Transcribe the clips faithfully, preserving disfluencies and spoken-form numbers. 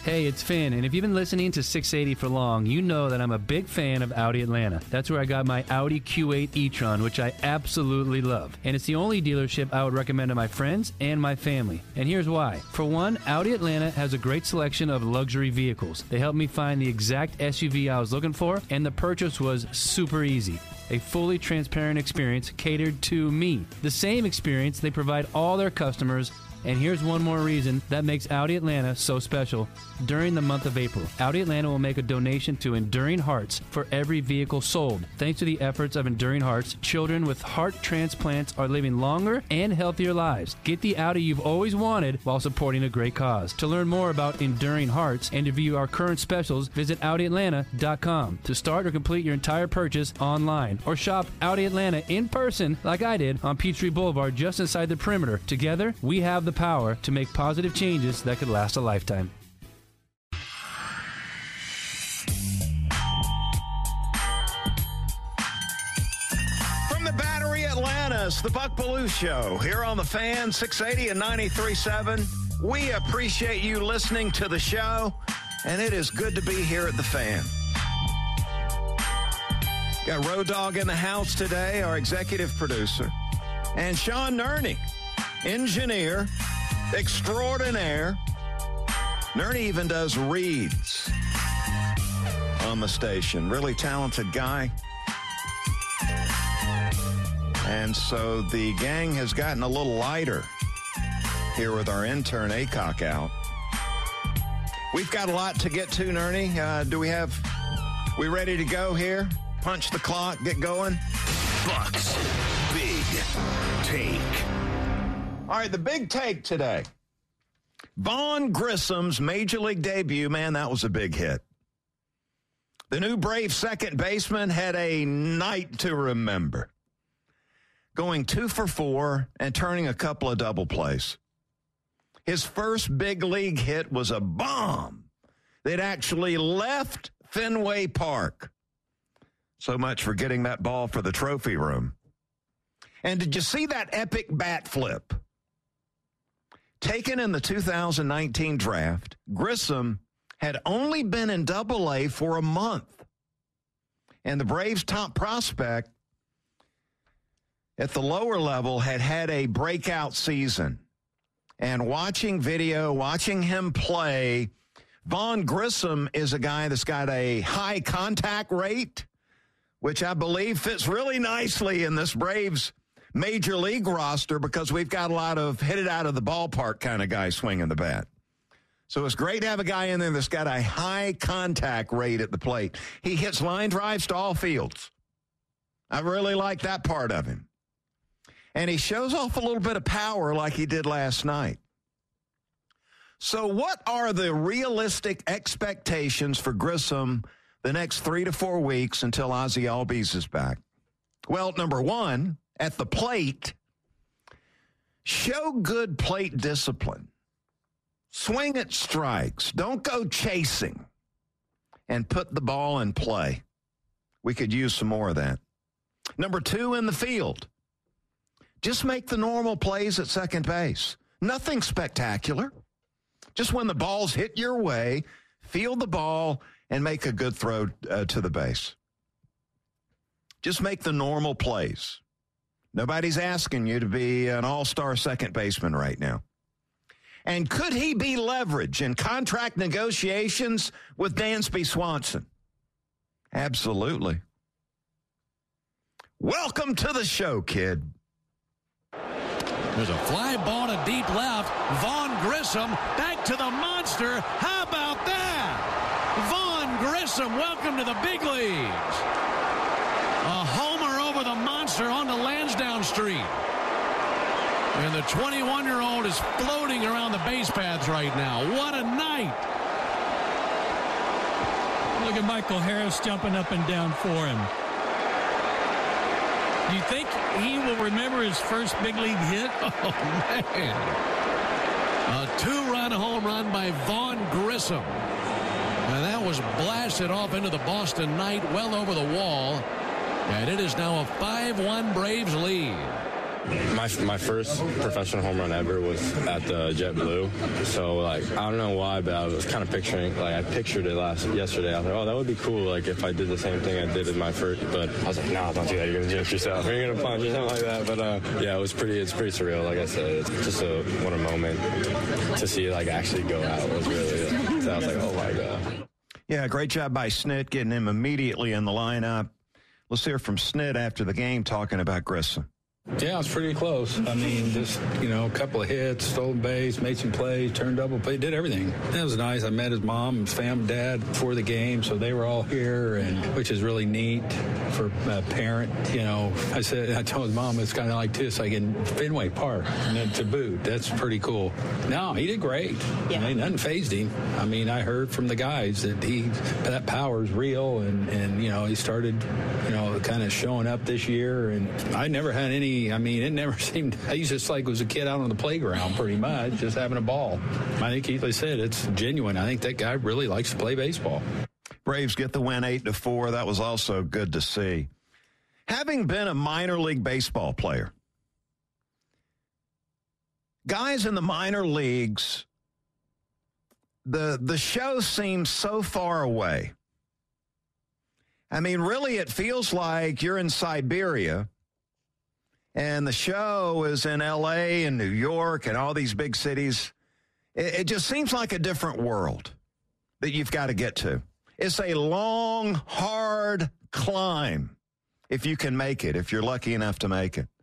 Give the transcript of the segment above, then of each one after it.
Hey, it's Finn, and if you've been listening to six eighty for long, you know that I'm a big fan of Audi Atlanta. That's where I got my Audi Q eight e-tron, which I absolutely love. And it's the only dealership I would recommend to my friends and my family. And here's why. For one, Audi Atlanta has a great selection of luxury vehicles. They helped me find the exact S U V I was looking for, and the purchase was super easy. A fully transparent experience catered to me. The same experience they provide all their customers. And here's one more reason that makes Audi Atlanta so special. During the month of April, Audi Atlanta will make a donation to Enduring Hearts for every vehicle sold. Thanks to the efforts of Enduring Hearts, children with heart transplants are living longer and healthier lives. Get the Audi you've always wanted while supporting a great cause. To learn more about Enduring Hearts and to view our current specials, visit Audi Atlanta dot com. To start or complete your entire purchase online, or shop Audi Atlanta in person like I did on Peachtree Boulevard just inside the perimeter. Together, we have the power to make positive changes that could last a lifetime. From the Battery Atlanta, it's the Buck Belue Show here on the Fan, six eighty and ninety-three point seven. We appreciate you listening to the show, and it is good to be here at the Fan. Got Road Dogg in the house today, our executive producer, and Sean Nerney, engineer extraordinaire. Nerney even does reads on the station. Really talented guy. And so the gang has gotten a little lighter here with our intern Acock out. We've got a lot to get to, Nerney. Uh, do we have, we ready to go here? Punch the clock, get going? Bucks Big Take. All right, the big take today. Vaughn Grissom's Major League debut, man, that was a big hit. The new Brave second baseman had a night to remember, going two for four and turning a couple of double plays. His first big league hit was a bomb that actually left Fenway Park. So much for getting that ball for the trophy room. And did you see that epic bat flip? Taken in the two thousand nineteen draft, Grissom had only been in Double A for a month. And the Braves' top prospect at the lower level had had a breakout season. And watching video, watching him play, Vaughn Grissom is a guy that's got a high contact rate, which I believe fits really nicely in this Braves Major League roster because we've got a lot of hit it out of the ballpark kind of guys swinging the bat. So it's great to have a guy in there that's got a high contact rate at the plate. He hits line drives to all fields. I really like that part of him. And he shows off a little bit of power like he did last night. So what are the realistic expectations for Grissom the next three to four weeks until Ozzie Albies is back? Well, number one, at the plate, show good plate discipline. Swing at strikes. Don't go chasing. And put the ball in play. We could use some more of that. Number two, in the field. Just make the normal plays at second base. Nothing spectacular. Just when the ball's hit your way, field the ball and make a good throw uh, to the base. Just make the normal plays. Nobody's asking you to be an all-star second baseman right now. And could he be leveraged in contract negotiations with Dansby Swanson? Absolutely. Welcome to the show, kid. There's a fly ball to deep left. Vaughn Grissom back to the monster. How about that? Vaughn Grissom, welcome to the big leagues. A homer over the monster onto Lansdowne Street. And the twenty-one-year-old is floating around the base paths right now. What a night. Look at Michael Harris jumping up and down for him. Do you think he will remember his first big league hit? Oh, man. A two-run home run by Vaughn Grissom. And that was blasted off into the Boston Knight, well over the wall. And it is now a five one Braves lead. My my first professional home run ever was at the JetBlue. So, like, I don't know why, but I was kind of picturing, like, I pictured it last yesterday. I was like, oh, that would be cool, like, if I did the same thing I did in my first. But I was like, no, don't do that. You're going to jinx yourself. You're going to punch or something like that. But, uh, yeah, it was pretty, it's pretty surreal. Like I said, it's just a, what a moment to see it, like, actually go out was really, so I was like, oh, my God. Yeah, great job by Snit getting him immediately in the lineup. Let's hear from Snit after the game talking about Grissom. Yeah, it was pretty close. I mean, just, you know, a couple of hits, stolen base, made some plays, turned double play, did everything. That was nice. I met his mom and fam, dad before the game, so they were all here, and which is really neat for a parent. You know, I said, I told his mom it's kind of like this, like in Fenway Park, and then to boot. That's pretty cool. No, he did great. Yeah. I mean, nothing fazed him. I mean, I heard from the guys that he that power is real, and, and you know, he started, you know, kind of showing up this year, and I never had any I mean, it never seemed, he's just like was a kid out on the playground pretty much, just having a ball. I think, Keith, like I said, it's genuine. I think that guy really likes to play baseball. Braves get the win eight to four. That was also good to see. Having been a minor league baseball player, guys in the minor leagues, the, the show seems so far away. I mean, really, it feels like you're in Siberia and the show is in L A and New York and all these big cities. It, it just seems like a different world that you've got to get to. It's a long, hard climb if you can make it, if you're lucky enough to make it.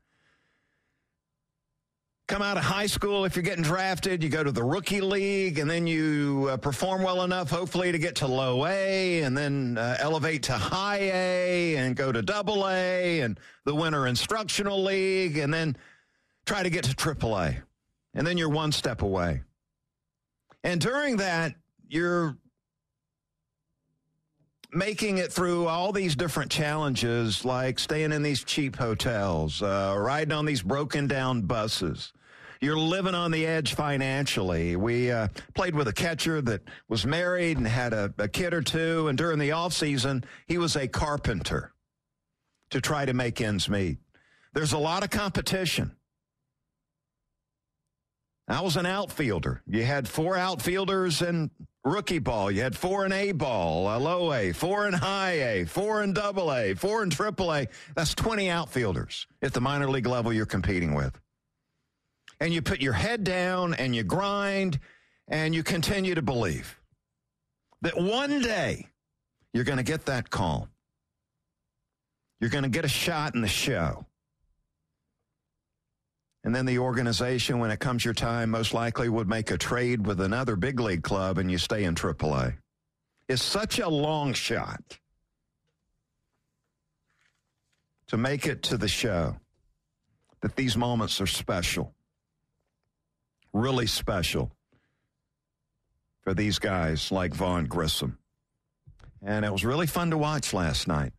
Come out of high school, if you're getting drafted, you go to the rookie league, and then you uh, perform well enough, hopefully, to get to low A, and then uh, elevate to high A, and go to double A, and the winter instructional league, and then try to get to triple A. And then you're one step away. And during that, you're making it through all these different challenges, like staying in these cheap hotels, uh, riding on these broken down buses. You're living on the edge financially. We uh, played with a catcher that was married and had a, a kid or two, and during the off season, he was a carpenter to try to make ends meet. There's a lot of competition. I was an outfielder. You had four outfielders in rookie ball. You had four in A ball, a low A, four in high A, four in double A, four in triple A. That's twenty outfielders at the minor league level you're competing with. And you put your head down and you grind and you continue to believe that one day you're going to get that call. You're going to get a shot in the show. And then the organization, when it comes your time, most likely would make a trade with another big league club and you stay in triple A. It's such a long shot to make it to the show that these moments are special, really special for these guys like Vaughn Grissom. And it was really fun to watch last night.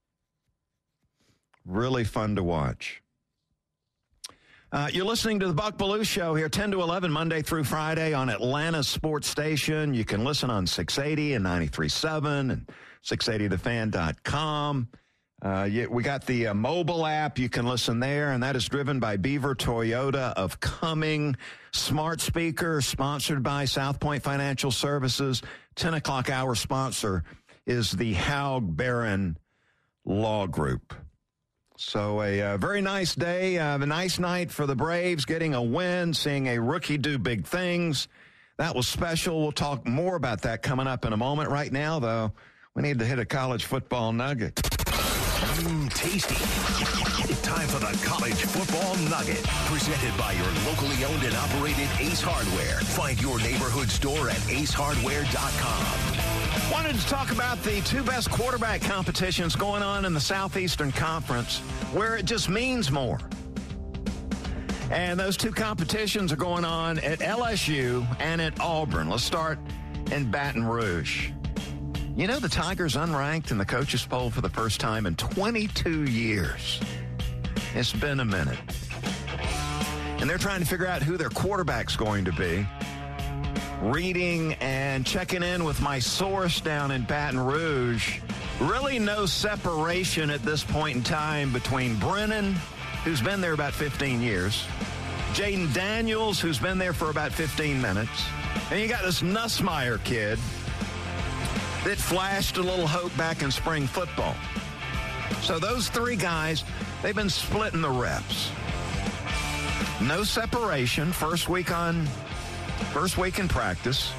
Really fun to watch. Uh, you're listening to the Buck Belue Show here, ten to eleven, Monday through Friday on Atlanta's sports station. You can listen on six eighty and ninety-three point seven and six eighty the fan dot com. Uh, you, we got the uh, mobile app. You can listen there, and that is driven by Beaver Toyota of Cumming. Smart speaker, sponsored by South Point Financial Services. ten o'clock hour sponsor is the Haug Barron Law Group. So a uh, very nice day, uh, a nice night for the Braves, getting a win, seeing a rookie do big things. That was special. We'll talk more about that coming up in a moment. Right now, though, we need to hit a college football nugget. Mmm, tasty. Time for the College Football Nugget, presented by your locally owned and operated Ace Hardware. Find your neighborhood store at ace hardware dot com. Wanted to talk about the two best quarterback competitions going on in the Southeastern Conference, where it just means more. And those two competitions are going on at L S U and at Auburn. Let's start in Baton Rouge. You know, the Tigers unranked in the coaches poll for the first time in twenty-two years. It's been a minute. And they're trying to figure out who their quarterback's going to be. Reading and checking in with my source down in Baton Rouge. Really no separation at this point in time between Brennan who's been there about fifteen years. Jaden Daniels, who's been there for about fifteen minutes. And you got this Nussmeier kid that flashed a little hope back in spring football. So those three guys, they've been splitting the reps. No separation. First week on, first week in practice.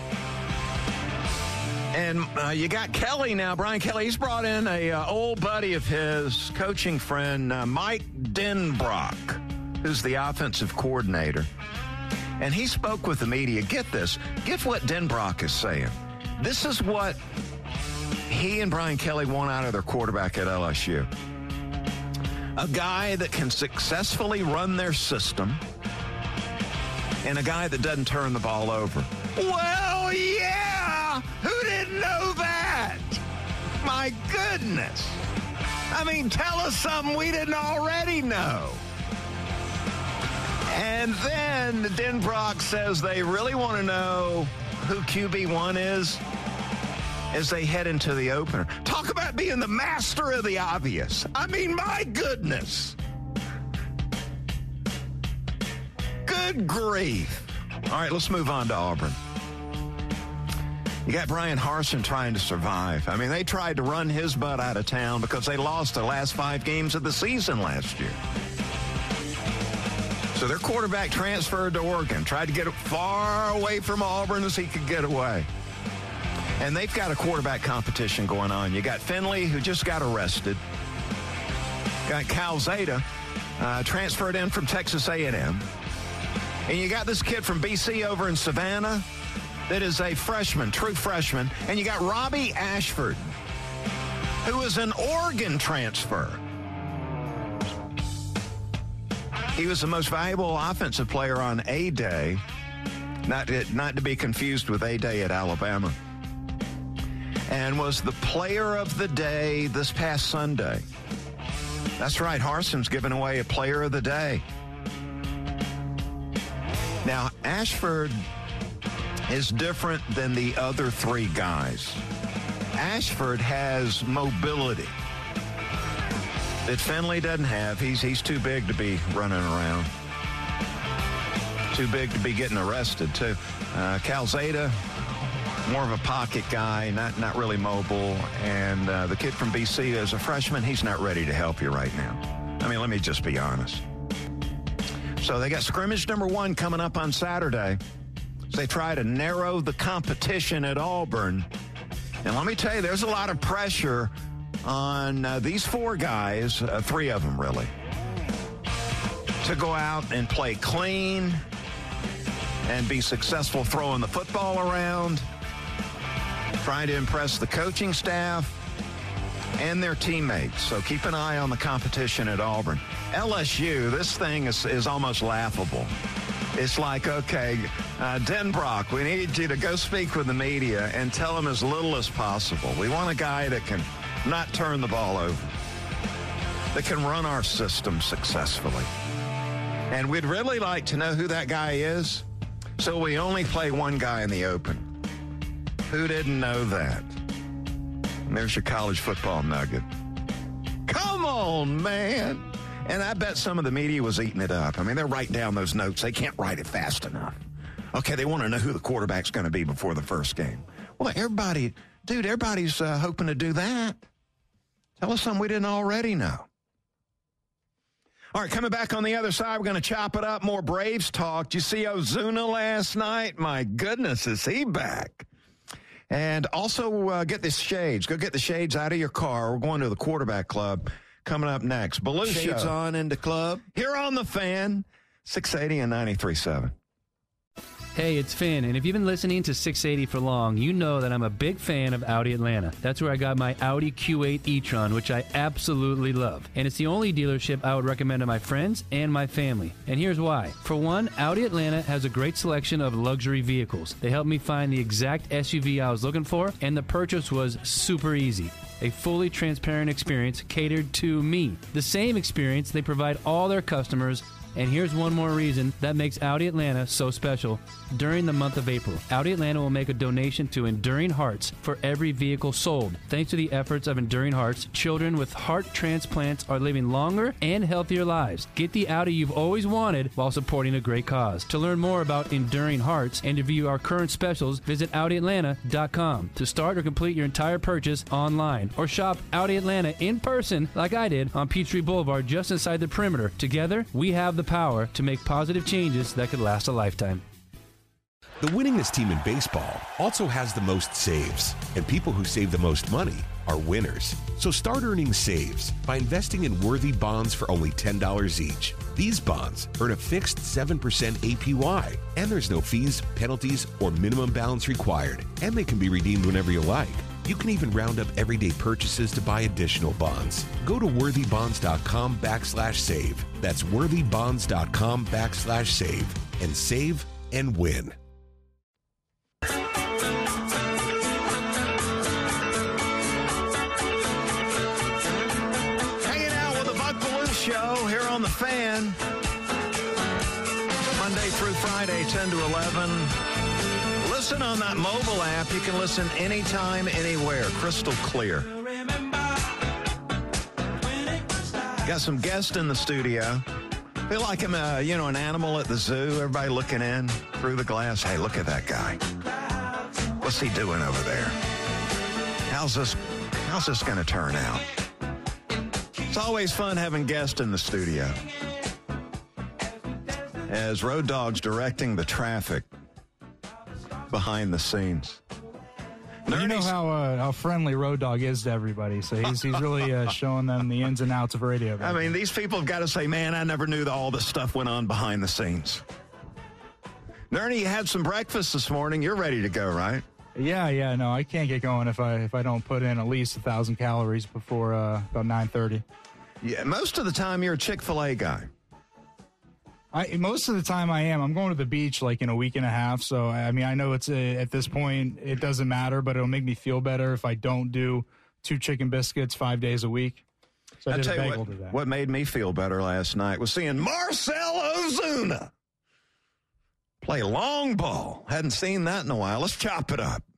And uh, you got Kelly now, Brian Kelly. He's brought in a uh, old buddy of his, coaching friend, uh, Mike Denbrock, who's the offensive coordinator. And he spoke with the media. Get this. Get what Denbrock is saying. This is what he and Brian Kelly want out of their quarterback at L S U. A guy that can successfully run their system and a guy that doesn't turn the ball over. Well, yeah! Who didn't know that? My goodness. I mean, tell us something we didn't already know. And then Denbrock says they really want to know who Q B one is as they head into the opener. Talk about being the master of the obvious. I mean, my goodness. Good grief. All right, let's move on to Auburn. You got Brian Harsin trying to survive. I mean, they tried to run his butt out of town because they lost the last five games of the season last year. So their quarterback transferred to Oregon, tried to get it far away from Auburn as he could get away. And they've got a quarterback competition going on. You got Finley, who just got arrested. Got Calzada, uh, transferred in from Texas A and M. And you got this kid from B C over in Savannah that is a freshman, true freshman. And you got Robbie Ashford, who is an Oregon transfer. He was the most valuable offensive player on A-Day, not to, not to be confused with A-Day at Alabama, and was the player of the day this past Sunday. That's right, Harsin's giving away a player of the day. Now, Ashford is different than the other three guys. Ashford has mobility that Finley doesn't have. He's he's too big to be running around. Too big to be getting arrested, too. Uh, Calzada, more of a pocket guy, not, not really mobile. And uh, the kid from B C as a freshman, he's not ready to help you right now. I mean, let me just be honest. So they got scrimmage number one coming up on Saturday. So they try to narrow the competition at Auburn. And let me tell you, there's a lot of pressure on uh, these four guys, uh, three of them really, to go out and play clean and be successful throwing the football around, trying to impress the coaching staff and their teammates. So keep an eye on the competition at Auburn. L S U, this thing is, is almost laughable. It's like, okay, uh, Denbrock, we need you to go speak with the media and tell them as little as possible. We want a guy that can not turn the ball over, that can run our system successfully. And we'd really like to know who that guy is, so we only play one guy in the open. Who didn't know that? And there's your college football nugget. Come on, man. And I bet some of the media was eating it up. I mean, they're writing down those notes. They can't write it fast enough. Okay, they want to know who the quarterback's going to be before the first game. Well, everybody, dude, everybody's uh, hoping to do that. Tell us something we didn't already know. All right, coming back on the other side, we're going to chop it up. More Braves talk. Did you see Ozuna last night? My goodness, is he back? And also uh, get the shades. Go get the shades out of your car. We're going to the quarterback club. Coming up next, Belushi Shades on into club here on the Fan, six eighty and ninety-three point seven. Hey, it's Finn, and if you've been listening to six eighty for long, you know that I'm a big fan of Audi Atlanta. That's where I got my Audi Q eight e-tron, which I absolutely love. And it's the only dealership I would recommend to my friends and my family. And here's why. For one, Audi Atlanta has a great selection of luxury vehicles. They helped me find the exact S U V I was looking for, and the purchase was super easy. A fully transparent experience catered to me. The same experience they provide all their customers And here's one more reason that makes Audi Atlanta so special. During the month of April, Audi Atlanta will make a donation to Enduring Hearts for every vehicle sold. Thanks to the efforts of Enduring Hearts, children with heart transplants are living longer and healthier lives. Get the Audi you've always wanted while supporting a great cause. To learn more about Enduring Hearts and to view our current specials, visit Audi Atlanta dot com. To start or complete your entire purchase online, or shop Audi Atlanta in person like I did on Peachtree Boulevard just inside the perimeter. Together, we have the power to make positive changes that could last a lifetime. The winningest team in baseball also has the most saves, and people who save the most money are winners. So start earning saves by investing in Worthy bonds for only ten dollars each. These bonds earn a fixed seven percent A P Y, and there's no fees, penalties, or minimum balance required, and they can be redeemed whenever you like. You can even round up everyday purchases to buy additional bonds. Go to worthybonds.com backslash save. That's worthybonds.com backslash save, and save and win. Hanging out with the Buck Belue Show here on The Fan. Monday through Friday, ten to eleven. Listen on that mobile app. You can listen anytime, anywhere. Crystal clear. Got some guests in the studio. Feel like I'm a, you know, an animal at the zoo. Everybody looking in through the glass. Hey, look at that guy. What's he doing over there? How's this, how's this going to turn out? It's always fun having guests in the studio. As Road Dogg's directing the traffic behind the scenes. You know how uh, how friendly Road Dogg is to everybody, so he's he's really uh, showing them the ins and outs of radio. I mean, these people have got to say, man, I never knew that all this stuff went on behind the scenes. Nernie, you had some breakfast this morning. You're ready to go, right? Yeah, yeah, no, I can't get going if I if I don't put in at least a thousand calories before uh, about nine thirty. Yeah, most of the time you're a Chick-fil-A guy. I most of the time I am. I'm going to the beach like in a week and a half, so I mean I know it's a, at this point it doesn't matter, but it'll make me feel better if I don't do two chicken biscuits five days a week. So I, I did tell a you bagel what, today. What made me feel better last night was seeing Marcell Ozuna play long ball. Hadn't seen that in a while. Let's chop it up.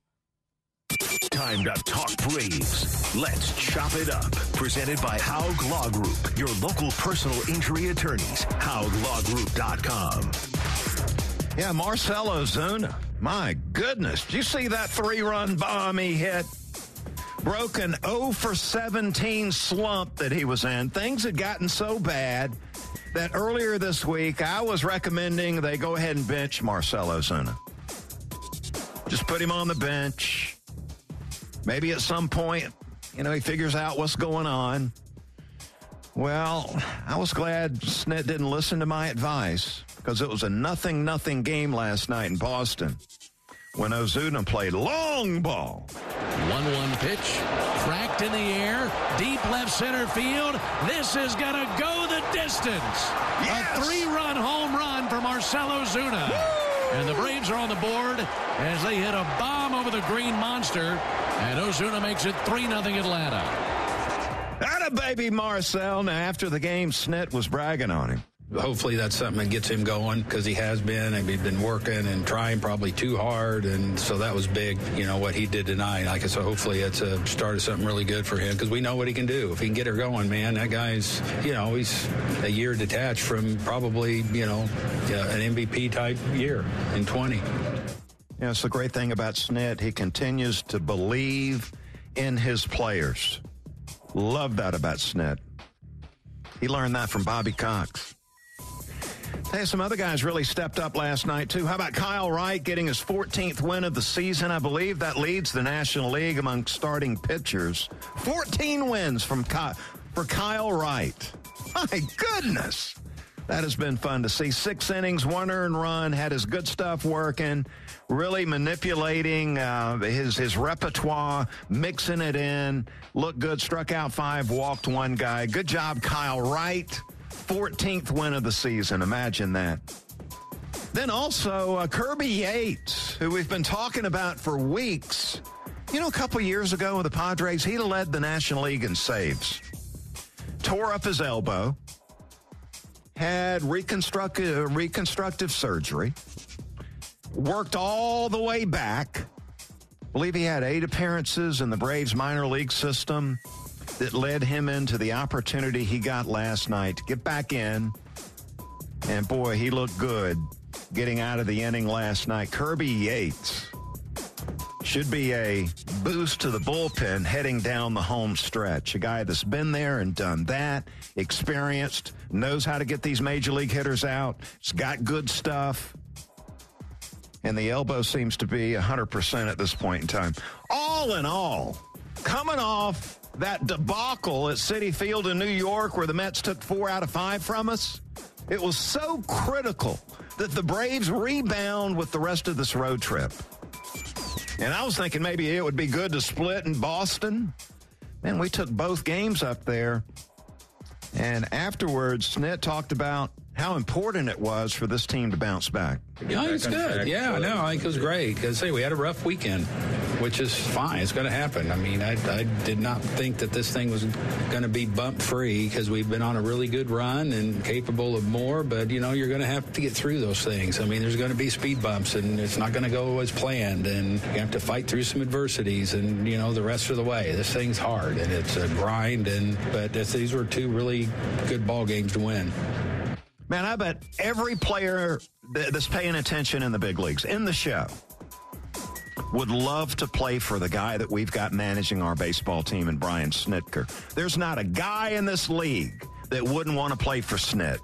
Time to talk Braves. Let's chop it up. Presented by Haug Law Group, your local personal injury attorneys. Haug Law Group dot com. Yeah, Marcell Ozuna. My goodness. Did you see that three-run bomb he hit? Broken oh for seventeen slump that he was in. Things had gotten so bad that earlier this week I was recommending they go ahead and bench Marcell Ozuna. Just put him on the bench. Maybe at some point, you know, he figures out what's going on. Well, I was glad Snit didn't listen to my advice because it was a nothing, nothing game last night in Boston when Ozuna played long ball. one one pitch, cracked in the air, deep left center field. This is going to go the distance. Yes! A three-run home run for Marcell Ozuna. Woo! And the Braves are on the board as they hit a bomb over the Green Monster. And Ozuna makes it three nothing Atlanta. Atta baby Marcell. Now, after the game, Snit was bragging on him. Hopefully that's something that gets him going because he has been and he's been working and trying probably too hard. And so that was big, you know, what he did tonight. Like I said, hopefully it's a start of something really good for him because we know what he can do. If he can get her going, man, that guy's, you know, he's a year detached from probably, you know, an M V P type year in twenty. Yeah, it's the great thing about Snit. He continues to believe in his players. Love that about Snit. He learned that from Bobby Cox. Hey, some other guys really stepped up last night, too. How about Kyle Wright getting his fourteenth win of the season? I believe that leads the National League among starting pitchers. fourteen wins from Ky- for Kyle Wright. My goodness. That has been fun to see. Six innings, one earned run, had his good stuff working, really manipulating uh, his, his repertoire, mixing it in, looked good, struck out five, walked one guy. Good job, Kyle Wright. fourteenth win of the season. Imagine that. Then also uh, Kirby Yates, who we've been talking about for weeks. You know, a couple years ago with the Padres, he led the National League in saves. Tore up his elbow. had reconstructive, reconstructive surgery, worked all the way back. I believe he had eight appearances in the Braves minor league system that led him into the opportunity he got last night to get back in. And, boy, he looked good getting out of the inning last night. Kirby Yates should be a boost to the bullpen heading down the home stretch. A guy that's been there and done that, experienced, knows how to get these major league hitters out. It's got good stuff. And the elbow seems to be one hundred percent at this point in time. All in all, coming off that debacle at Citi Field in New York where the Mets took four out of five from us, it was so critical that the Braves rebound with the rest of this road trip. And I was thinking maybe it would be good to split in Boston. Man, we took both games up there. And afterwards, Snit talked about how important it was for this team to bounce back. Yeah, it's good. Yeah, no, I think it was great. Because, hey, we had a rough weekend, which is fine. It's going to happen. I mean, I, I did not think that this thing was going to be bump-free because we've been on a really good run and capable of more. But, you know, you're going to have to get through those things. I mean, there's going to be speed bumps, and it's not going to go as planned. And you have to fight through some adversities and, you know, the rest of the way. This thing's hard, and it's a grind. And But this, these were two really good ball games to win. Man, I bet every player that's paying attention in the big leagues, in the show, would love to play for the guy that we've got managing our baseball team in Brian Snitker. There's not a guy in this league that wouldn't want to play for Snit.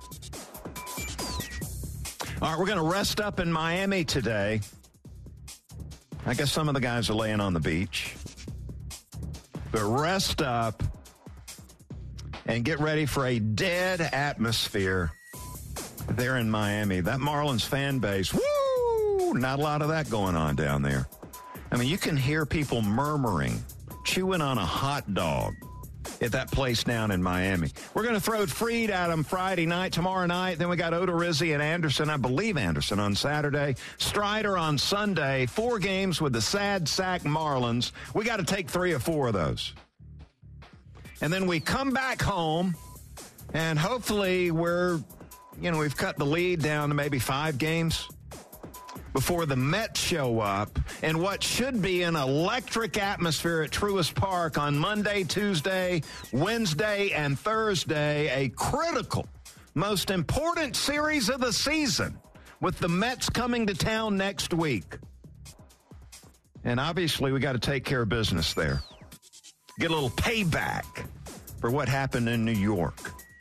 All right, we're going to rest up in Miami today. I guess some of the guys are laying on the beach. But rest up and get ready for a dead atmosphere there in Miami. That Marlins fan base, woo, not a lot of that going on down there. I mean, you can hear people murmuring, chewing on a hot dog at that place down in Miami. We're going to throw Freed at them Friday night, tomorrow night. Then we got Odorizzi and Anderson, I believe Anderson on Saturday. Strider on Sunday. Four games with the sad sack Marlins. We got to take three or four of those. And then we come back home, and hopefully we're, you know, we've cut the lead down to maybe five games before the Mets show up in what should be an electric atmosphere at Truist Park on Monday, Tuesday, Wednesday, and Thursday. A critical, most important series of the season with the Mets coming to town next week. And obviously we got to take care of business there. Get a little payback for what happened in New York.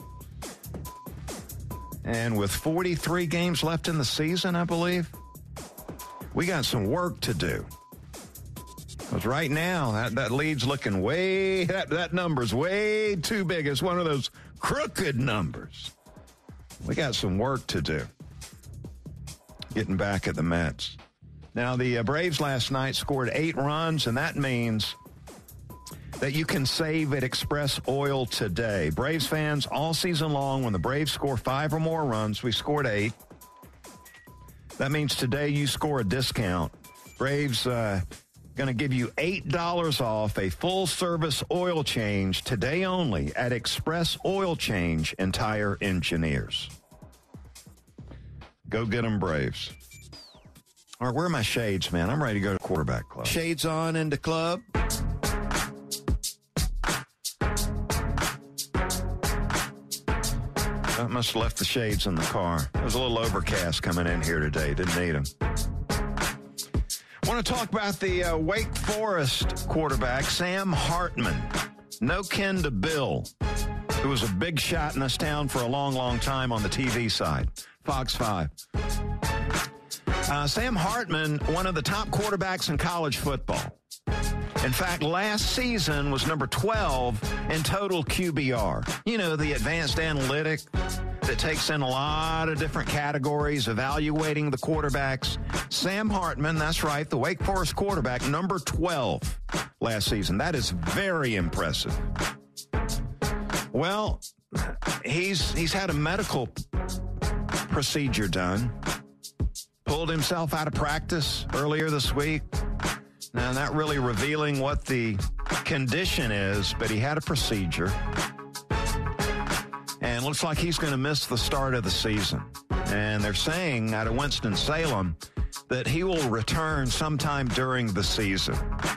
And with forty-three games left in the season, I believe, we got some work to do. Because right now, that, that lead's looking way, that, that number's way too big. It's one of those crooked numbers. We got some work to do getting back at the Mets. Now, the uh, Braves last night scored eight runs, and that means that you can save at Express Oil today. Braves fans, all season long, when the Braves score five or more runs, we scored eight. That means today you score a discount. Braves uh, going to give you eight dollars off a full-service oil change today only at Express Oil Change and Tire Engineers. Go get them, Braves. All right, where are my shades, man? I'm ready to go to quarterback club. Shades on into club. I must have left the shades in the car. It was a little overcast coming in here today. Didn't need them. I want to talk about the uh, Wake Forest quarterback, Sam Hartman. No kin to Bill, who was a big shot in this town for a long, long time on the T V side. Fox five. Uh, Sam Hartman, one of the top quarterbacks in college football. In fact, last season was number twelve in total Q B R. You know, the advanced analytic that takes in a lot of different categories, evaluating the quarterbacks. Sam Hartman, that's right, the Wake Forest quarterback, number twelve last season. That is very impressive. Well, he's he's had a medical procedure done. Pulled himself out of practice earlier this week. Now, not really revealing what the condition is, but he had a procedure. And looks like he's going to miss the start of the season. And they're saying out of Winston-Salem that he will return sometime during the season.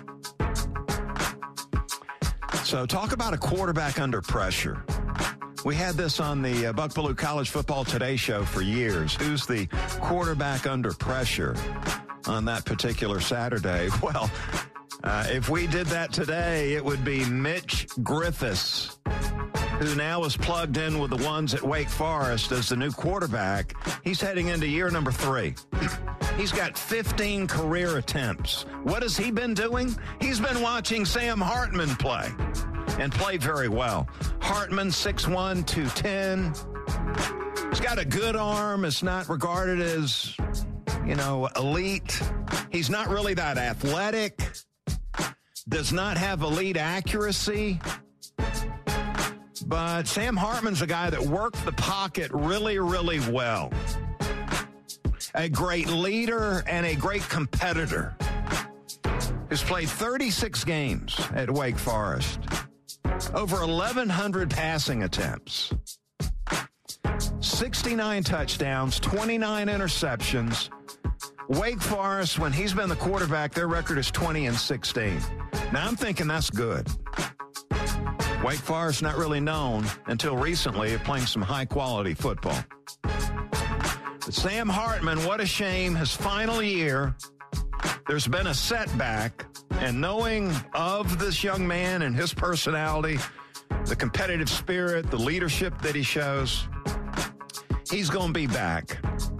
So talk about a quarterback under pressure. We had this on the uh, Buck Belue College Football Today show for years. Who's the quarterback under pressure on that particular Saturday? Well, uh, if we did that today, it would be Mitch Griffis, who now is plugged in with the ones at Wake Forest as the new quarterback. He's heading into year number three. He's got fifteen career attempts. What has he been doing? He's been watching Sam Hartman play and play very well. Hartman, six one, two ten. He's got a good arm. It's not regarded as, you know, elite. He's not really that athletic. Does not have elite accuracy. But Sam Hartman's a guy that worked the pocket really, really well. A great leader and a great competitor. Who's played thirty-six games at Wake Forest. Over eleven hundred passing attempts. sixty-nine touchdowns, twenty-nine interceptions. Wake Forest, when he's been the quarterback, their record is twenty and sixteen. Now, I'm thinking that's good. Wake Forest not really known until recently of playing some high-quality football. But Sam Hartman, what a shame, his final year. There's been a setback, and knowing of this young man and his personality, the competitive spirit, the leadership that he shows, he's going to be back.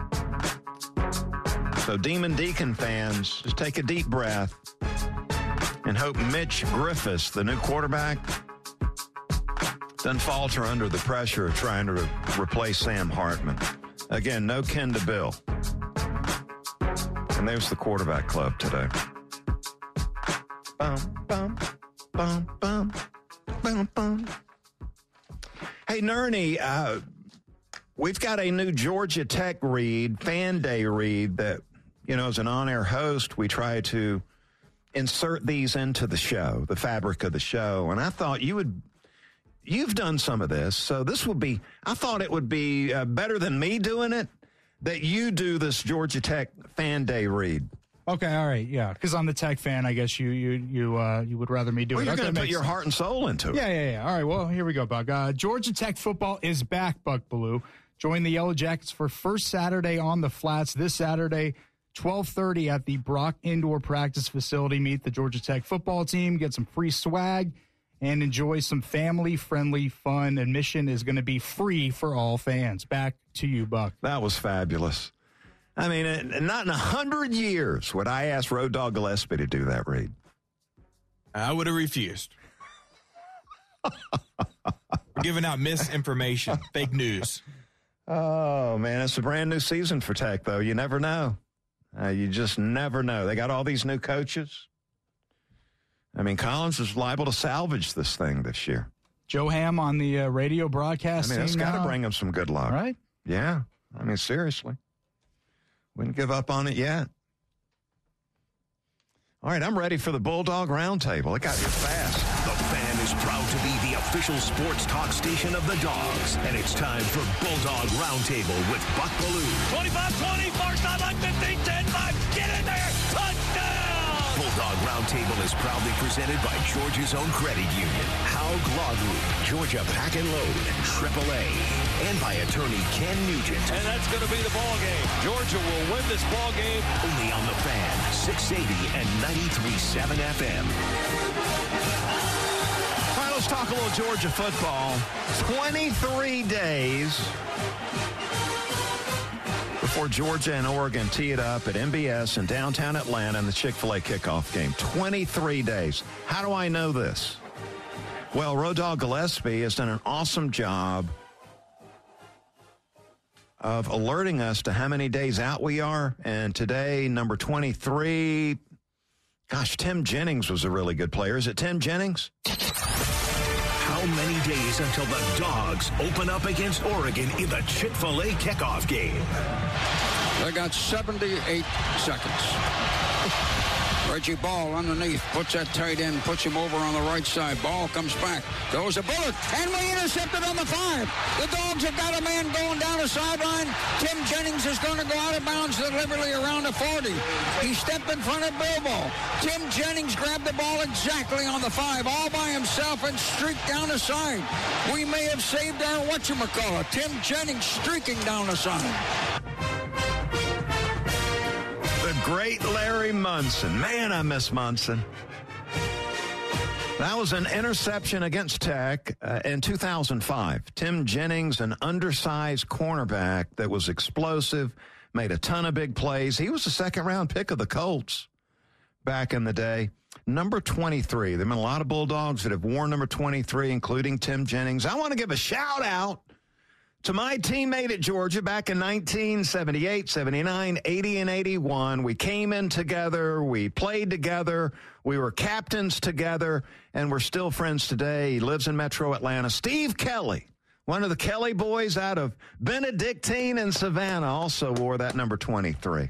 So Demon Deacon fans, just take a deep breath and hope Mitch Griffis, the new quarterback, doesn't falter under the pressure of trying to re- replace Sam Hartman. Again, no kin to Bill. And there's the quarterback club today. Bum, bum, bum, bum, bum, bum. Hey, Nerney, uh, we've got a new Georgia Tech read, Fan Day read, that, you know, as an on-air host, we try to insert these into the show, the fabric of the show. And I thought you would... You've done some of this, so this would be, I thought it would be uh, better than me doing it, that you do this Georgia Tech Fan Day read. Okay, all right, yeah, because I'm the Tech fan, I guess you you you uh, you would rather me do well, it. You're okay, going to put your sense. heart and soul into it. Yeah, yeah, yeah. All right, well, here we go, Buck. Uh, Georgia Tech football is back, Buck Belue. Join the Yellow Jackets for first Saturday on the Flats this Saturday, twelve thirty at the Brock Indoor Practice Facility. Meet the Georgia Tech football team, get some free swag, and enjoy some family-friendly fun. Admission is going to be free for all fans. Back to you, Buck. That was fabulous. I mean, not in a hundred years would I ask Road Dogg Gillespie to do that read. I would have refused. We're giving out misinformation, fake news. Oh, man, it's a brand new season for Tech, though. You never know. Uh, you just never know. They got all these new coaches. I mean, Collins is liable to salvage this thing this year. Joe Ham on the uh, radio broadcast. I mean, it's got to now. bring him some good luck. Right? Yeah. I mean, seriously. Wouldn't give up on it yet. All right, I'm ready for the Bulldog Roundtable. It got here fast. The Fan is proud to be the official sports talk station of the Dogs. And it's time for Bulldog Roundtable with Buck Belue. twenty-five twenty, far sideline, fifteen ten, five, get in there, touchdown! Bulldog Roundtable is proudly presented by Georgia's own credit union, Hal Law Group, Georgia Pack and Load, triple A, and by attorney Ken Nugent. And that's going to be the ball game. Georgia will win this ball game. Only on the Fan, six eighty and ninety-three point seven F M. All right, let's talk a little Georgia football. twenty-three days before Georgia and Oregon tee it up at M B S in downtown Atlanta in the Chick-fil-A kickoff game. twenty-three days. How do I know this? Well, Road Dogg Gillespie has done an awesome job of alerting us to how many days out we are. And today, number twenty-three, gosh, Tim Jennings was a really good player. Is it Tim Jennings? How many days until the Dogs open up against Oregon in the Chick-fil-A kickoff game? They got seventy-eight seconds. Reggie Ball underneath, puts that tight end, puts him over on the right side. Ball comes back, throws a bullet, and we intercepted on the five. The Dogs have got a man going down the sideline. Tim Jennings is going to go out of bounds deliberately around the forty. He stepped in front of Bilbo. Tim Jennings grabbed the ball exactly on the five, all by himself, and streaked down the side. We may have saved our whatchamacallit. Tim Jennings streaking down the side. The great Larry Munson. Man, I miss Munson. That was an interception against Tech uh, in two thousand five. Tim Jennings, an undersized cornerback that was explosive, made a ton of big plays. He was the second-round pick of the Colts back in the day. Number twenty-three. There have been a lot of Bulldogs that have worn number twenty-three, including Tim Jennings. I want to give a shout-out to my teammate at Georgia back in nineteen seventy-eight, seventy-nine, eighty, and eighty-one. We came in together. We played together. We were captains together, and we're still friends today. He lives in Metro Atlanta. Steve Kelly, one of the Kelly boys out of Benedictine and Savannah, also wore that number twenty-three.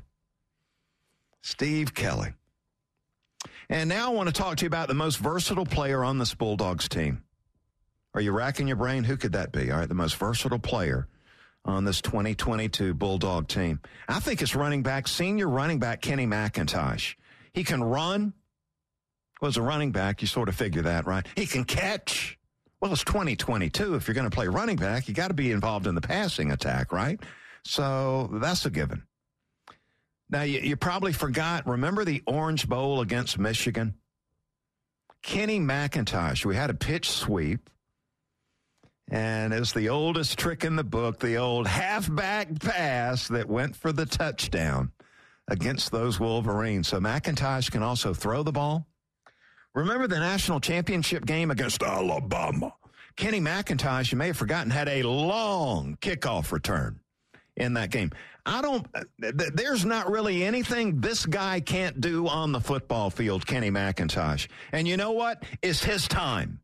Steve Kelly. And now I want to talk to you about the most versatile player on this Bulldogs team. Are you racking your brain? Who could that be? All right, the most versatile player on this twenty twenty-two Bulldog team. I think it's running back, senior running back Kenny McIntosh. He can run. Well, as a running back, you sort of figure that, right? He can catch. Well, it's twenty twenty-two. If you're going to play running back, you got to be involved in the passing attack, right? So that's a given. Now, you, you probably forgot, remember the Orange Bowl against Michigan? Kenny McIntosh, we had a pitch sweep. And it's the oldest trick in the book, the old halfback pass that went for the touchdown against those Wolverines. So McIntosh can also throw the ball. Remember the national championship game against Alabama? Kenny McIntosh, you may have forgotten, had a long kickoff return in that game. I don't, th- there's not really anything this guy can't do on the football field, Kenny McIntosh. And you know what? It's his time.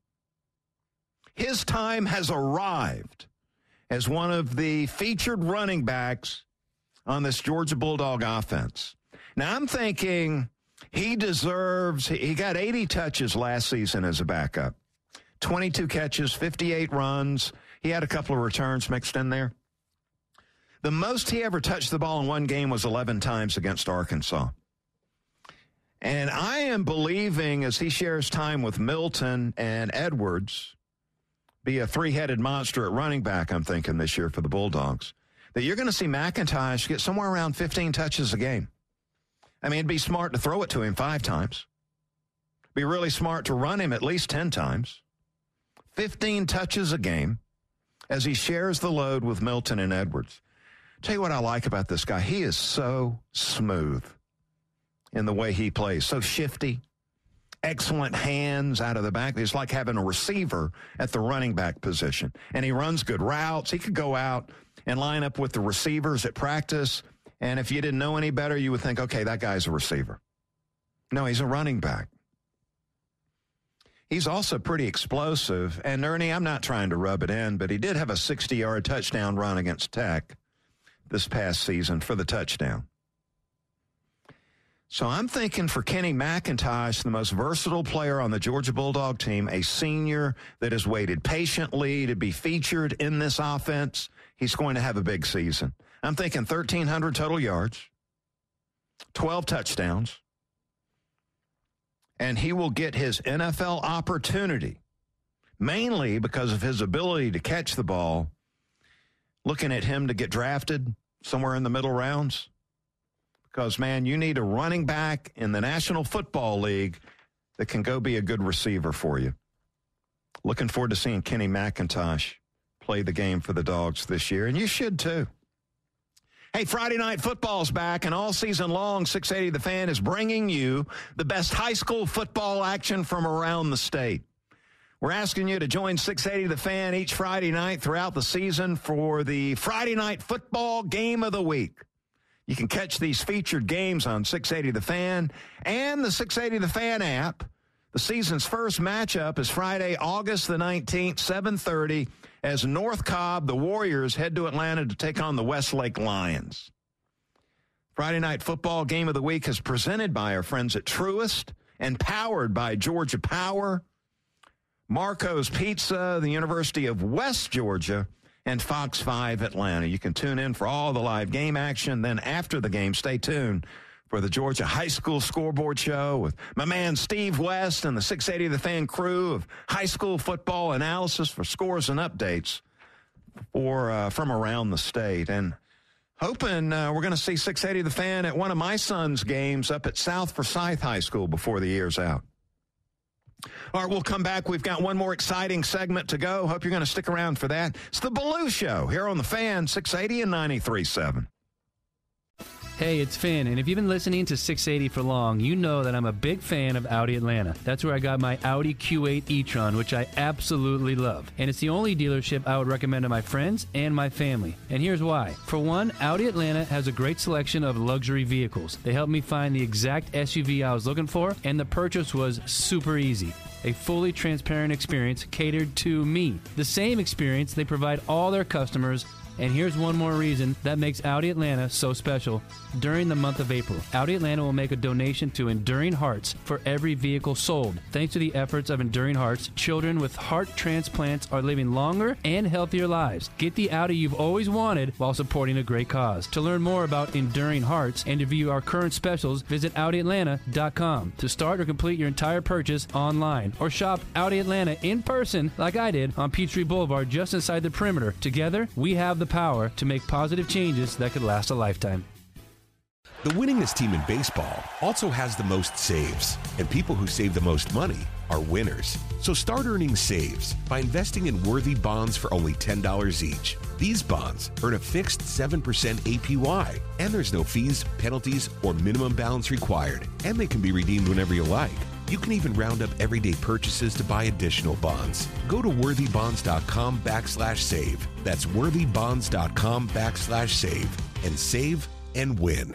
His time has arrived as one of the featured running backs on this Georgia Bulldog offense. Now, I'm thinking he deserves, he got eighty touches last season as a backup, twenty-two catches, fifty-eight runs. He had a couple of returns mixed in there. The most he ever touched the ball in one game was eleven times against Arkansas. And I am believing, as he shares time with Milton and Edwards, be a three-headed monster at running back, I'm thinking, this year for the Bulldogs, that you're going to see McIntosh get somewhere around fifteen touches a game. I mean, it'd be smart to throw it to him five times. Be really smart to run him at least ten times. fifteen touches a game as he shares the load with Milton and Edwards. Tell you what I like about this guy. He is so smooth in the way he plays, so shifty. Excellent hands out of the back. It's like having a receiver at the running back position. And he runs good routes. He could go out and line up with the receivers at practice. And if you didn't know any better, you would think, okay, that guy's a receiver. No, he's a running back. He's also pretty explosive. And Ernie, I'm not trying to rub it in, but he did have a sixty-yard touchdown run against Tech this past season for the touchdown. So I'm thinking for Kenny McIntosh, the most versatile player on the Georgia Bulldog team, a senior that has waited patiently to be featured in this offense, he's going to have a big season. I'm thinking thirteen hundred total yards, twelve touchdowns, and he will get his N F L opportunity, mainly because of his ability to catch the ball, looking at him to get drafted somewhere in the middle rounds. Because, man, you need a running back in the National Football League that can go be a good receiver for you. Looking forward to seeing Kenny McIntosh play the game for the Dogs this year, and you should too. Hey, Friday Night Football's back, and all season long, six eighty The Fan is bringing you the best high school football action from around the state. We're asking you to join six eighty The Fan each Friday night throughout the season for the Friday Night Football Game of the Week. You can catch these featured games on six eighty The Fan and the six eighty The Fan app. The season's first matchup is Friday, August the nineteenth, seven thirty, as North Cobb, the Warriors, head to Atlanta to take on the Westlake Lions. Friday Night Football Game of the Week is presented by our friends at Truist and powered by Georgia Power, Marco's Pizza, the University of West Georgia, and Fox five Atlanta. You can tune in for all the live game action. Then after the game, stay tuned for the Georgia High School Scoreboard Show with my man Steve West and the six eighty The Fan crew of high school football analysis for scores and updates for uh, from around the state. And hoping uh, we're going to see six eighty The Fan at one of my son's games up at South Forsyth High School before the year's out. All right, we'll come back. We've got one more exciting segment to go. Hope you're going to stick around for that. It's the Bellew Show here on the Fan, six eighty and ninety-three point seven. Hey, it's Finn, and if you've been listening to six eighty for long, you know that I'm a big fan of Audi Atlanta. That's where I got my Audi Q eight e-tron, which I absolutely love. And it's the only dealership I would recommend to my friends and my family. And here's why. For one, Audi Atlanta has a great selection of luxury vehicles. They helped me find the exact S U V I was looking for, and the purchase was super easy. A fully transparent experience catered to me. The same experience they provide all their customers. And here's one more reason that makes Audi Atlanta so special. During the month of April, Audi Atlanta will make a donation to Enduring Hearts for every vehicle sold. Thanks to the efforts of Enduring Hearts, children with heart transplants are living longer and healthier lives. Get the Audi you've always wanted while supporting a great cause. To learn more about Enduring Hearts and to view our current specials, visit Audi Atlanta dot com. To start or complete your entire purchase online, or shop Audi Atlanta in person like I did on Peachtree Boulevard just inside the perimeter. Together, we have the power to make positive changes that could last a lifetime. The winningest team in baseball also has the most saves, and people who save the most money are winners. So start earning saves by investing in worthy bonds for only ten dollars each. These bonds earn a fixed seven percent A P Y, and there's no fees, penalties, or minimum balance required, and they can be redeemed whenever you like. You can even round up everyday purchases to buy additional bonds. Go to worthybonds.com backslash save. That's worthybonds.com backslash save and save and win.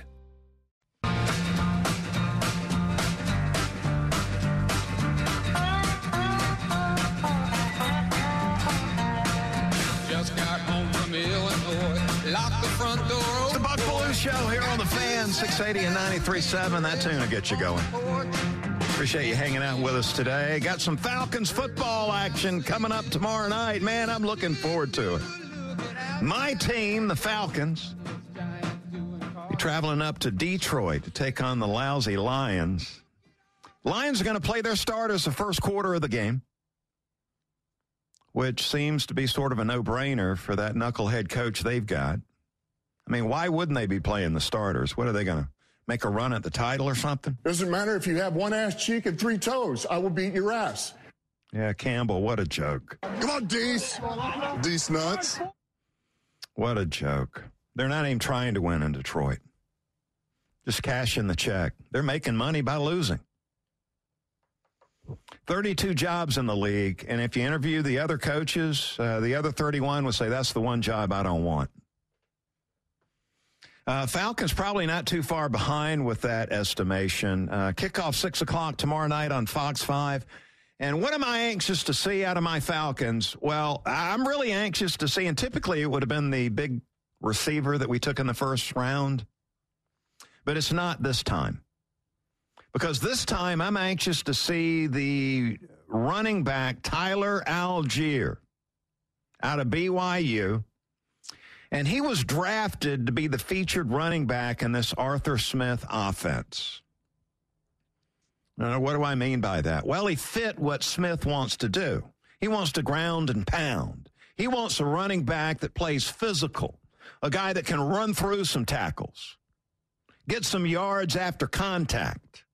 Just got home from Illinois, locked the front door. It's the Buck Bellew Show here on the Fan, six eighty and ninety-three point seven. That tune will get you going. Appreciate you hanging out with us today. Got some Falcons football action coming up tomorrow night. Man, I'm looking forward to it. My team, the Falcons, be traveling up to Detroit to take on the lousy Lions. Lions are going to play their starters the first quarter of the game, which seems to be sort of a no-brainer for that knucklehead coach they've got. I mean, why wouldn't they be playing the starters? What are they going to make a run at the title or something? Doesn't matter if you have one ass cheek and three toes. I will beat your ass. Yeah, Campbell, what a joke. Come on, Deese. Deese nuts. What a joke. They're not even trying to win in Detroit. Just cashing the check. They're making money by losing. thirty-two jobs in the league, and if you interview the other coaches, uh, the other thirty-one would say, that's the one job I don't want. Uh, Falcons probably not too far behind with that estimation. Uh, kickoff six o'clock tomorrow night on Fox five. And what am I anxious to see out of my Falcons? Well, I'm really anxious to see, and typically it would have been the big receiver that we took in the first round, but it's not this time. Because this time I'm anxious to see the running back Tyler Algier out of B Y U. And he was drafted to be the featured running back in this Arthur Smith offense. Now, what do I mean by that? Well, he fit what Smith wants to do. He wants to ground and pound. He wants a running back that plays physical, a guy that can run through some tackles, get some yards after contact.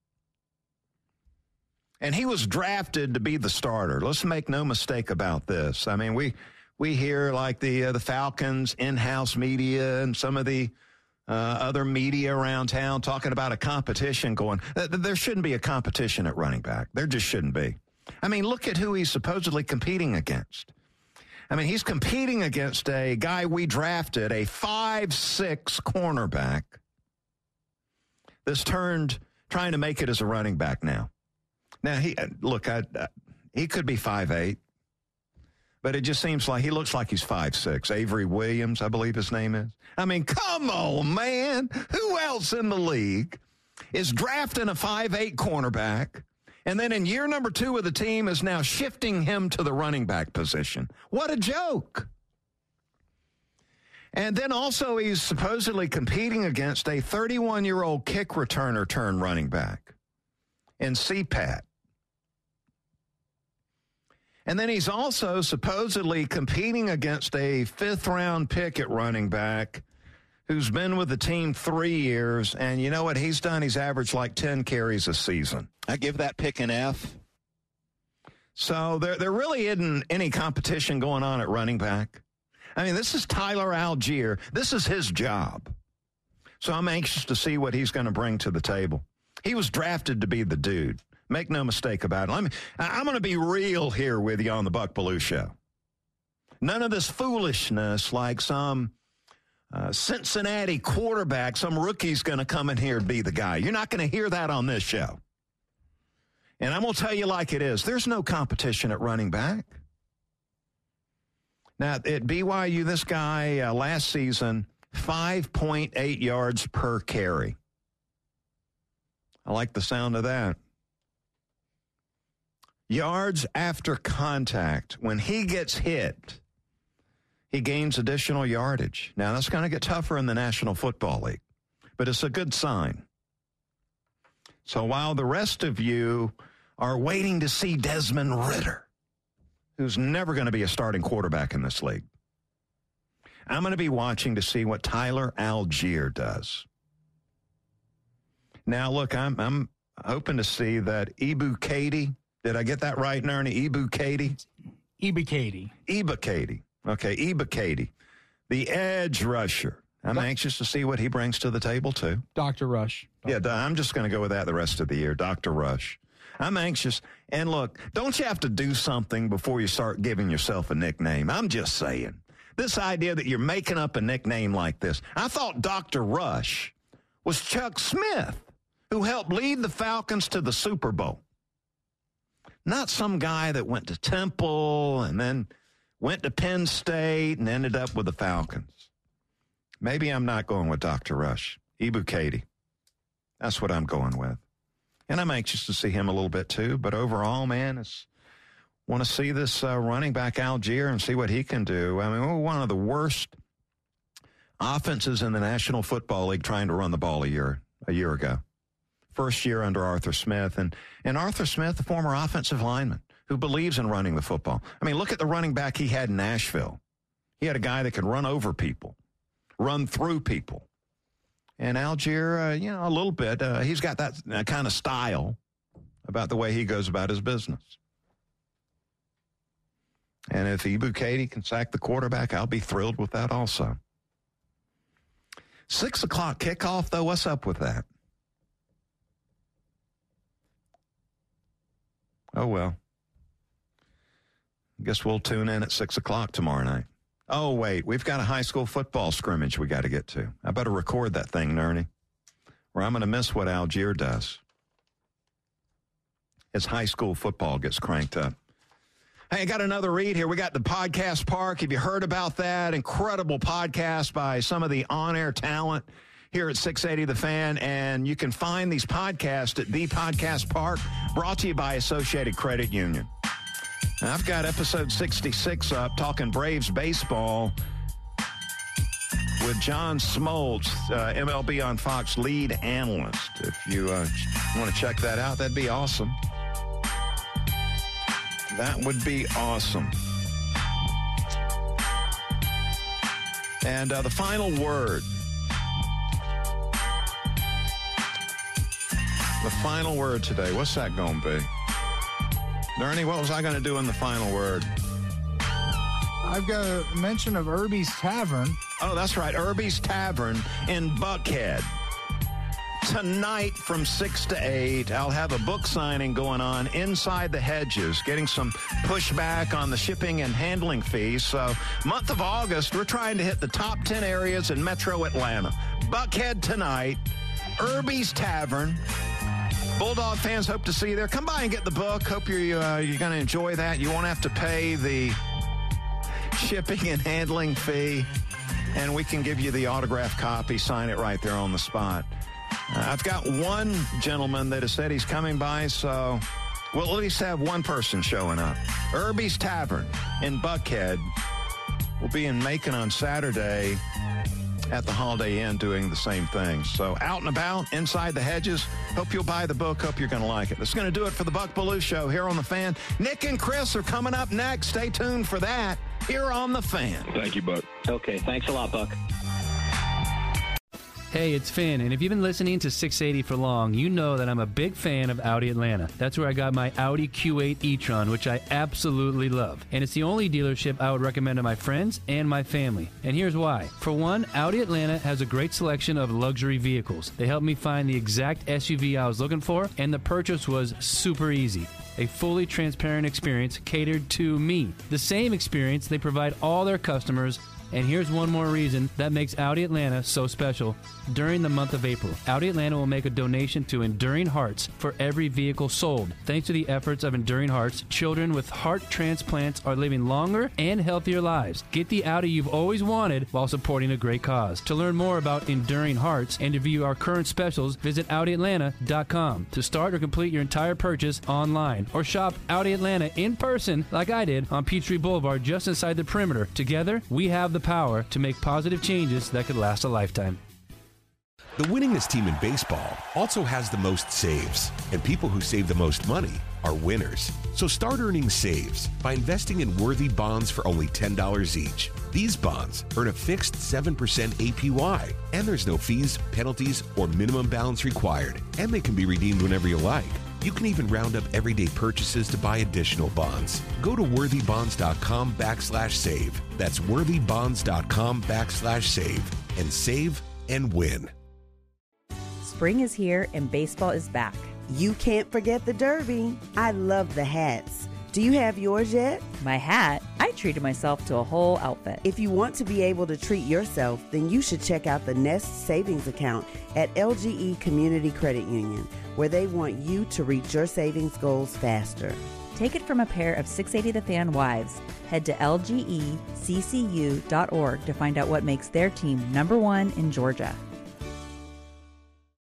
And he was drafted to be the starter. Let's make no mistake about this. I mean, we... We hear like the uh, the Falcons in-house media and some of the uh, other media around town talking about a competition going. Uh, there shouldn't be a competition at running back. There just shouldn't be. I mean, look at who he's supposedly competing against. I mean, he's competing against a guy we drafted, a five six cornerback that's turned trying to make it as a running back now. Now, he look, I, uh, he could be five eight. But it just seems like he looks like he's five six. Avery Williams, I believe his name is. I mean, come on, man. Who else in the league is drafting a five eight cornerback, and then in year number two of the team is now shifting him to the running back position? What a joke. And then also he's supposedly competing against a thirty-one-year-old kick returner turned running back in C PAT. And then he's also supposedly competing against a fifth-round pick at running back who's been with the team three years. And you know what he's done? He's averaged like ten carries a season. I give that pick an F. So there, there really isn't any competition going on at running back. I mean, this is Tyler Algier. This is his job. So I'm anxious to see what he's going to bring to the table. He was drafted to be the dude. Make no mistake about it. Let me, I'm going to be real here with you on the Buck Belue Show. None of this foolishness like some uh, Cincinnati quarterback, some rookie's going to come in here and be the guy. You're not going to hear that on this show. And I'm going to tell you like it is. There's no competition at running back. Now, at B Y U, this guy uh, last season, five point eight yards per carry. I like the sound of that. Yards after contact. When he gets hit, he gains additional yardage. Now, that's going to get tougher in the National Football League, but it's a good sign. So while the rest of you are waiting to see Desmond Ridder, who's never going to be a starting quarterback in this league, I'm going to be watching to see what Tyler Algier does. Now, look, I'm I'm hoping to see that Ebukati. Did I get that right, Nernie? Ebukati? Ebukati. Ebukati. Okay, Ebukati. The edge rusher. I'm Do- anxious to see what he brings to the table, too. Doctor Rush. Doctor Yeah, I'm just going to go with that the rest of the year, Doctor Rush. I'm anxious. And look, don't you have to do something before you start giving yourself a nickname? I'm just saying. This idea that you're making up a nickname like this. I thought Doctor Rush was Chuck Smith, who helped lead the Falcons to the Super Bowl. Not some guy that went to Temple and then went to Penn State and ended up with the Falcons. Maybe I'm not going with Doctor Rush. Ebukati. That's what I'm going with. And I'm anxious to see him a little bit too. But overall, man, I want to see this uh, running back Algier and see what he can do. I mean, we're one of the worst offenses in the National Football League trying to run the ball a year, a year ago. First year under Arthur Smith. And, and Arthur Smith, the former offensive lineman who believes in running the football. I mean, look at the running back he had in Nashville. He had a guy that could run over people, run through people. And Algier, uh, you know, a little bit, uh, he's got that uh, kind of style about the way he goes about his business. And if Ebukati can sack the quarterback, I'll be thrilled with that also. Six o'clock kickoff, though, what's up with that? Oh, well. Guess we'll tune in at six o'clock tomorrow night. Oh, wait, we've got a high school football scrimmage we got to get to. I better record that thing, Nernie, or I'm going to miss what Algier does as high school football gets cranked up. Hey, I got another read here. We got the Podcast Park. Have you heard about that? Incredible podcast by some of the on-air talent here at six eighty The Fan, and you can find these podcasts at The Podcast Park, brought to you by Associated Credit Union. Now, I've got episode sixty-six up, talking Braves baseball with John Smoltz, uh, M L B on Fox lead analyst. If you uh, want to check that out, that'd be awesome. That would be awesome. And uh, the final word. The final word today. What's that going to be? Ernie, what was I going to do in the final word? I've got a mention of Irby's Tavern. Oh, that's right. Irby's Tavern in Buckhead. Tonight from six to eight, I'll have a book signing going on, Inside the Hedges, getting some pushback on the shipping and handling fees. So month of August, we're trying to hit the top ten areas in metro Atlanta. Buckhead tonight, Irby's Tavern. Bulldog fans, hope to see you there. Come by and get the book. Hope you're, uh, you're going to enjoy that. You won't have to pay the shipping and handling fee, and we can give you the autographed copy, sign it right there on the spot. Uh, I've got one gentleman that has said he's coming by, so we'll at least have one person showing up. Irby's Tavern in Buckhead will be in Macon on Saturday at the Holiday Inn doing the same thing. So out and about, inside the hedges. Hope you'll buy the book. Hope you're going to like it. That's going to do it for the Buck Belue Show here on The Fan. Nick and Chris are coming up next. Stay tuned for that here on The Fan. Thank you, Buck. Okay, thanks a lot, Buck. Hey, it's Finn, and if you've been listening to six eighty for long, you know that I'm a big fan of Audi Atlanta. That's where I got my Audi Q eight e-tron, which I absolutely love. And it's the only dealership I would recommend to my friends and my family. And here's why. For one, Audi Atlanta has a great selection of luxury vehicles. They helped me find the exact S U V I was looking for, and the purchase was super easy. A fully transparent experience catered to me. The same experience they provide all their customers. And here's one more reason that makes Audi Atlanta so special. During the month of April, Audi Atlanta will make a donation to Enduring Hearts for every vehicle sold. Thanks to the efforts of Enduring Hearts, children with heart transplants are living longer and healthier lives. Get the Audi you've always wanted while supporting a great cause. To learn more about Enduring Hearts and to view our current specials, visit Audi Atlanta dot com. To start or complete your entire purchase online, or shop Audi Atlanta in person like I did on Peachtree Boulevard just inside the perimeter. Together, we have the power to make positive changes that could last a lifetime. The winningest team in baseball also has the most saves, and people who save the most money are winners. So start earning saves by investing in worthy bonds for only ten dollars each. These bonds earn a fixed seven percent A P Y, and there's no fees, penalties, or minimum balance required, and they can be redeemed whenever you like. You can even round up everyday purchases to buy additional bonds. Go to worthybonds.com backslash save. That's worthybonds.com backslash save and save and win. Spring is here and baseball is back. You can't forget the Derby. I love the hats. Do you have yours yet? My hat? I treated myself to a whole outfit. If you want to be able to treat yourself, then you should check out the Nest Savings Account at L G E Community Credit Union, where they want you to reach your savings goals faster. Take it from a pair of six eighty The Fan wives. Head to L G E C C U dot org to find out what makes their team number one in Georgia.